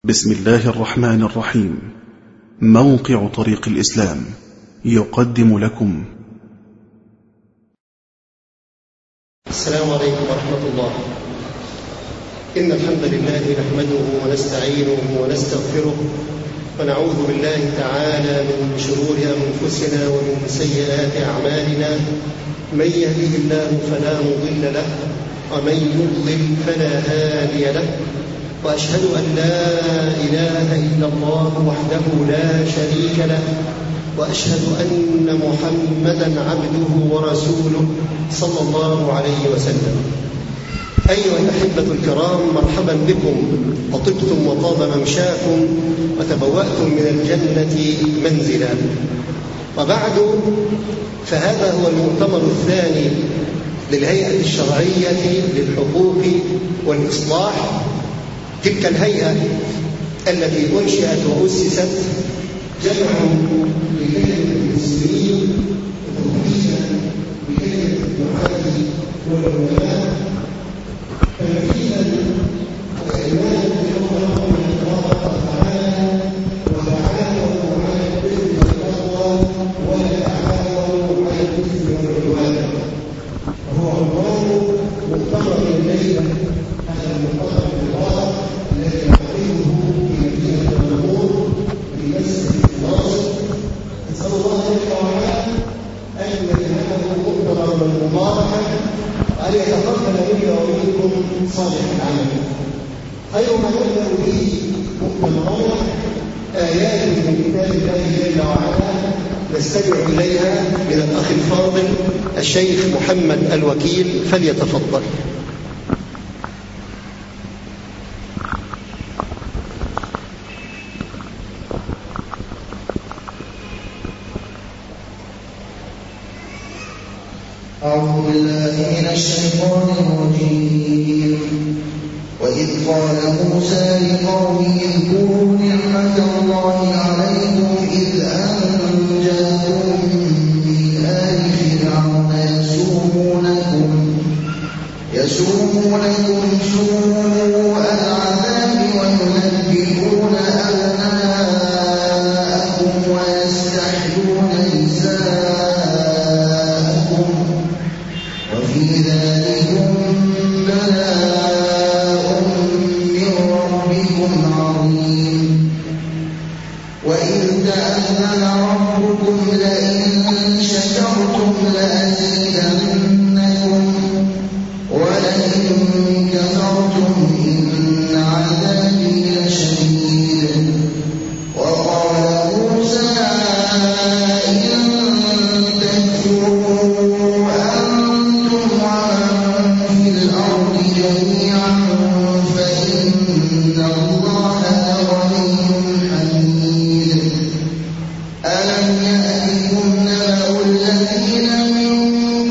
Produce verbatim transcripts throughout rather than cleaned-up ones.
بسم الله الرحمن الرحيم. موقع طريق الإسلام يقدم لكم. السلام عليكم ورحمة الله. إن الحمد لله نحمده ونستعينه ونستغفره ونعوذ بالله تعالى من شرور أنفسنا ومن سيئات أعمالنا. من يهده الله فلا مضل له ومن يضلل فلا هادي له، وأشهد أن لا إله إلا الله وحده لا شريك له، وأشهد أن محمدًا عبده ورسوله صلى الله عليه وسلم. أيها الأحبة الكرام، مرحبا بكم، وطبتم وطاب ممشاكم وتبوأتم من الجنة منزلا. وبعد، فهذا هو المؤتمر الثاني للهيئة الشرعية للحقوق والإصلاح، تلك الهيئة التي أنشئت وأسست جمع لكلمة المسلمين وتوحيدا بكلمة الدعاة والعلماء، تنفيذا وإعلانا بحكم الله تعالى، وتعاونوا على البر والتقوى ولا تعاونوا على الإثم والعدوان. وهو عنوان مؤتمر الليلة، هذا المؤتمر المبارك الذي نعقده في مدينة النمور في مسجد الناصر. نسأل الله تعالى أن يجعله مؤتمرا مباركا، وأن يتقبل منا ومنكم صالح العمل. خير ما نبدأ به مؤتمرنا آيات من كتاب الله جل وعلا نستمع إليها من الأخ الفاضل الشيخ محمد الوكيل، فليتفضل. أعوذ بالله من الشيطان الرجيم. وإذ قال موسى لقومه اذكروا نعمة الله عليكم إذ أنجاكم من آل فرعون يسومونكم يسومونكم سوء العذاب ويذبحون أبناءكم ويستحيون نساءكم وفي ذلكم بلاء من ربكم عظيم. وإذ تأذن ربكم لئن شكرتم لأزيدنكم ولئن كفرتم إن عذابي لشديد. وقال موسى إن تكفروا أنتم ومن في الأرض جميعا فإن الله لغني حميد. ألم يأتكم نبأ الذين من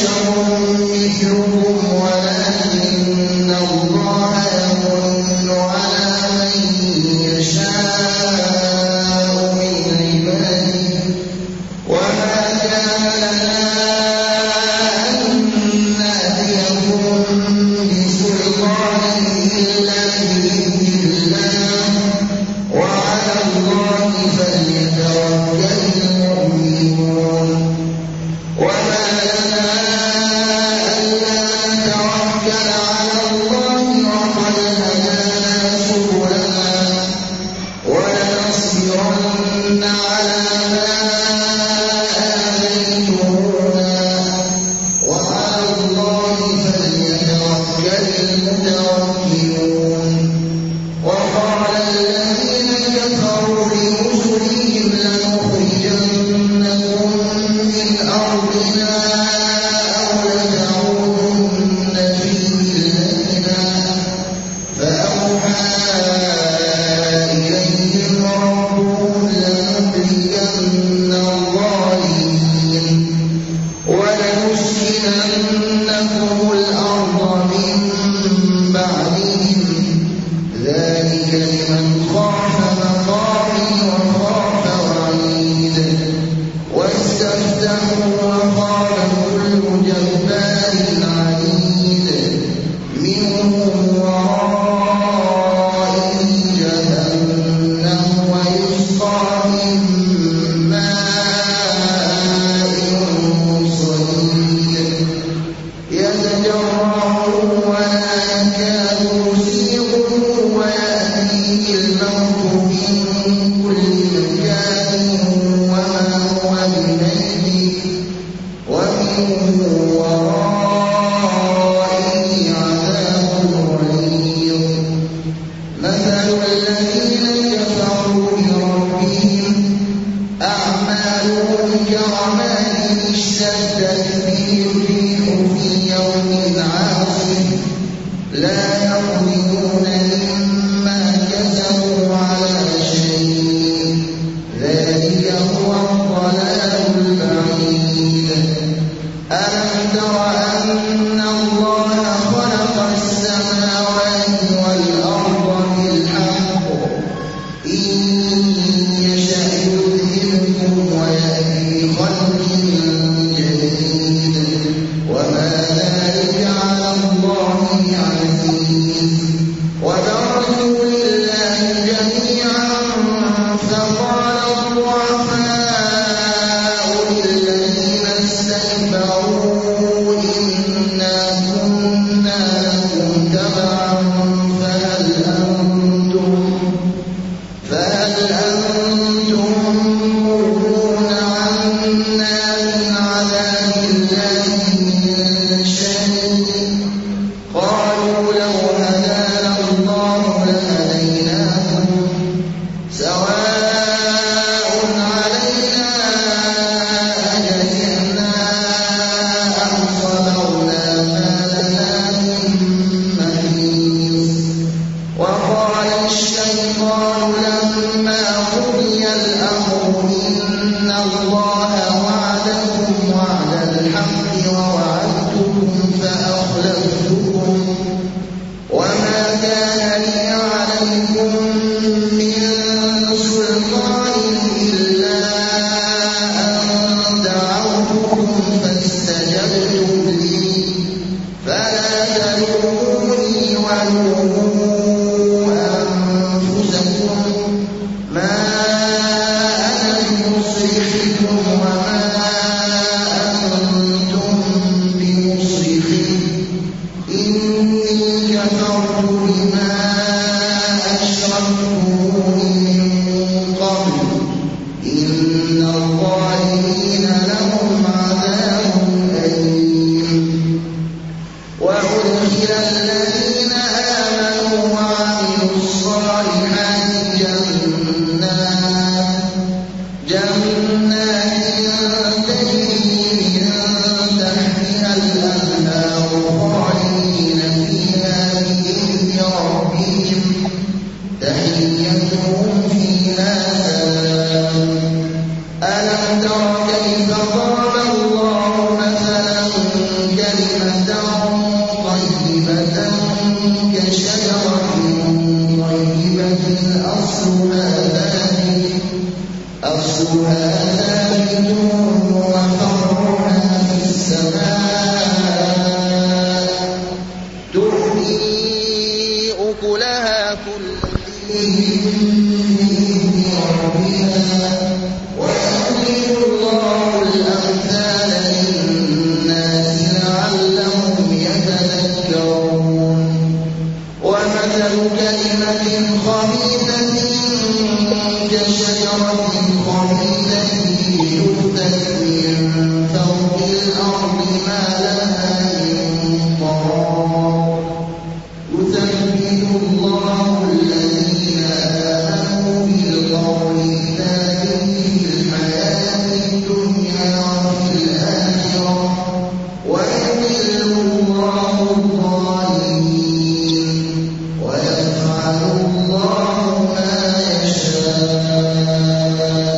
الله وعدكم وعد الحق ووعدتكم أصلها ثابت وفرعها في السماء تؤتي أكلها كل حين بإذن ربها ويضرب الله الأمثال للناس لعلهم يتذكرون ومثل كلمة خبيثة كشجرة خبيثة اجتثت من فوق الأرض ما لها من قرار يثبت الله الذين آمنوا بالقول الثابت في الحياة الدنيا وفي الآخرة ويضل الله الظالمين ويفعل الله ما يشاء.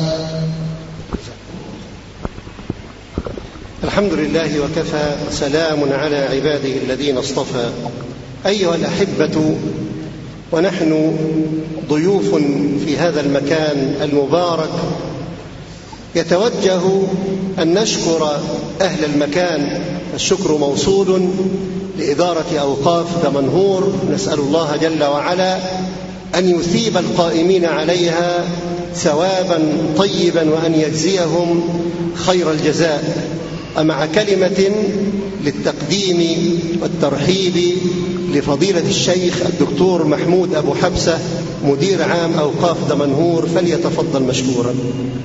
الحمد لله وكفى، سلام على عباده الذين اصطفى. أيها الأحبة، ونحن ضيوف في هذا المكان المبارك، يتوجه أن نشكر أهل المكان. الشكر موصول لإدارة أوقاف دمنهور، نسأل الله جل وعلا أن يثيب القائمين عليها ثوابا طيبا وأن يجزيهم خير الجزاء. أمع كلمة للتقديم والترحيب لفضيلة الشيخ الدكتور محمود أبو حبسة مدير عام أوقاف دمنهور، فليتفضل مشكورا.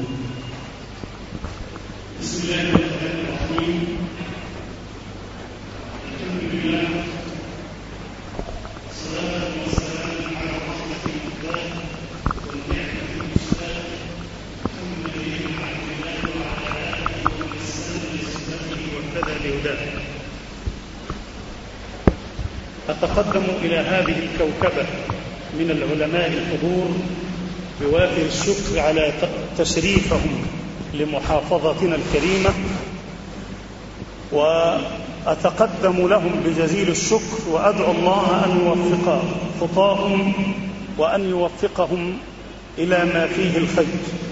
بسم الله الرحمن الرحيم. الحمد لله والصلاة والسلام على رحمة الله والنعمة المسلمة محمد بن عبد الله وعلى آله وسلم بسنته واهتدى بهداه. أتقدم إلى هذه الكوكبة من العلماء الحضور بوافر الشكر على تشريفهم لمحافظتنا الكريمة، وأتقدم لهم بجزيل الشكر وأدعو الله أن يوفق خطاهم وأن يوفقهم إلى ما فيه الخير.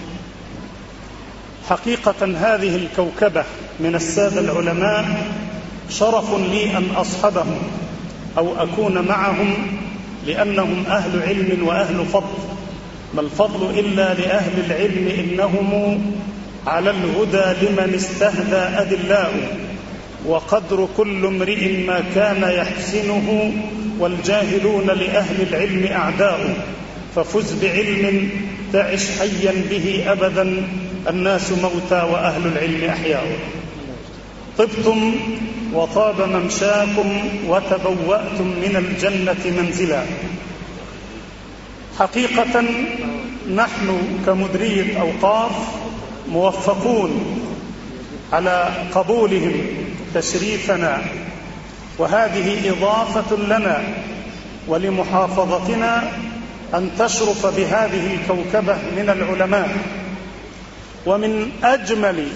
حقيقة هذه الكوكبة من السادة العلماء شرف لي أن أصحبهم أو أكون معهم، لأنهم أهل علم وأهل فضل. ما الفضل إلا لأهل العلم، إنهم على الهدى لمن استهدى أدلاء، وقدر كل امرئ ما كان يحسنه، والجاهلون لأهل العلم أعداء. ففز بعلم تعش حيا به أبدا، الناس موتى وأهل العلم أحياء. طبتم وطاب ممشاكم وتبوأتم من الجنة منزلا. حقيقة نحن كمديرية أوقاف موفقون على قبولهم تشريفنا، وهذه إضافة لنا ولمحافظتنا أن تشرف بهذه الكوكبة من العلماء. ومن أجمل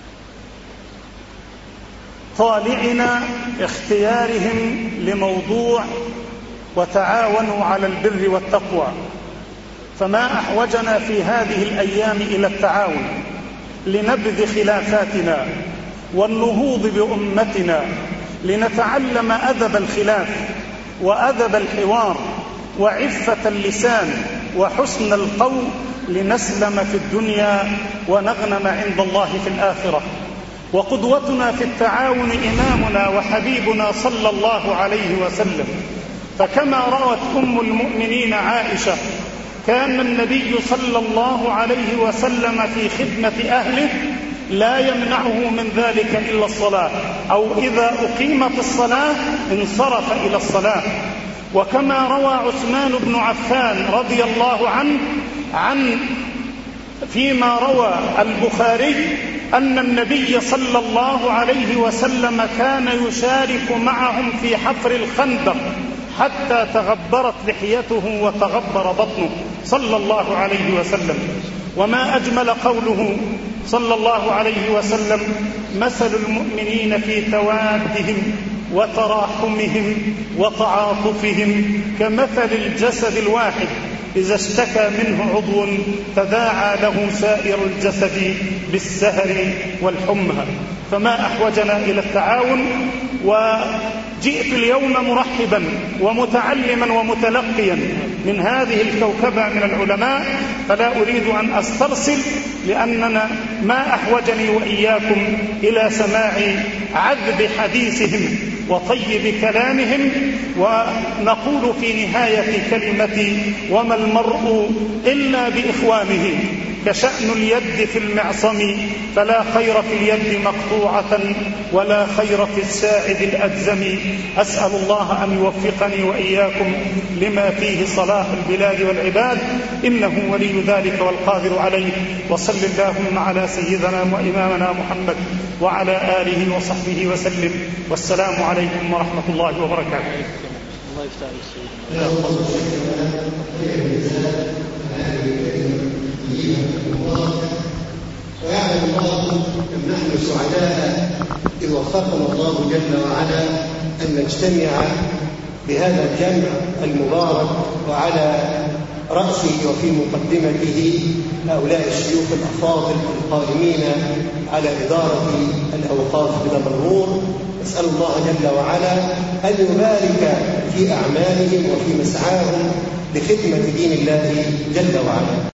طالعنا اختيارهم لموضوع وتعاونوا على البر والتقوى، فما أحوجنا في هذه الأيام إلى التعاون لنبذ خلافاتنا والنهوض بأمتنا، لنتعلم أدب الخلاف وأدب الحوار وعفة اللسان وحسن القول، لنسلم في الدنيا ونغنم عند الله في الآخرة. وقدوتنا في التعاون إمامنا وحبيبنا صلى الله عليه وسلم، فكما روت أم المؤمنين عائشة كان النبي صلى الله عليه وسلم في خدمة أهله لا يمنعه من ذلك إلا الصلاة، أو إذا أقيمت الصلاة انصرف إلى الصلاة. وكما روى عثمان بن عفان رضي الله عنه عن فيما روى البخاري أن النبي صلى الله عليه وسلم كان يشارك معهم في حفر الخندق حتى تغبرت لحيته وتغبر بطنه صلى الله عليه وسلم. وما أجمل قوله صلى الله عليه وسلم: مثل المؤمنين في توادهم وتراحمهم وتعاطفهم كمثل الجسد الواحد إذا اشتكى منه عضو تداعى له سائر الجسد بالسهر والحمى. فما أحوجنا إلى التعاون. وجئت اليوم مرحبا ومتعلما ومتلقيا من هذه الكوكبة من العلماء، فلا أريد أن أسترسل، لأننا ما أحوجني وإياكم إلى سماع عذب حديثهم وطيب كلامهم. ونقول في نهاية كلمتي: وما المرء إلا بإخوانه، كشأن اليد في المعصم، فلا خير في اليد مقطوعة ولا خير في الساعد الأجزم. أسأل الله أن يوفقني وإياكم لما فيه صلاح البلاد والعباد، إنه ولي ذلك والقادر عليه. وصل اللهم على سيدنا وإمامنا محمد وعلى آله وصحبه وسلم، والسلام عليكم ورحمة الله وبركاته. الله يفتح ويعلم الله أن نحن سعداء إذ وفقنا الله جل وعلا أن نجتمع بهذا الجمع المبارك، وعلى رأسه وفي مقدمته هؤلاء الشيوخ الأفاضل القائمين على إدارة الأوقاف بدمنهور. نسأل الله جل وعلا أن يبارك في أعمالهم وفي مسعاهم لخدمة دين الله جل وعلا.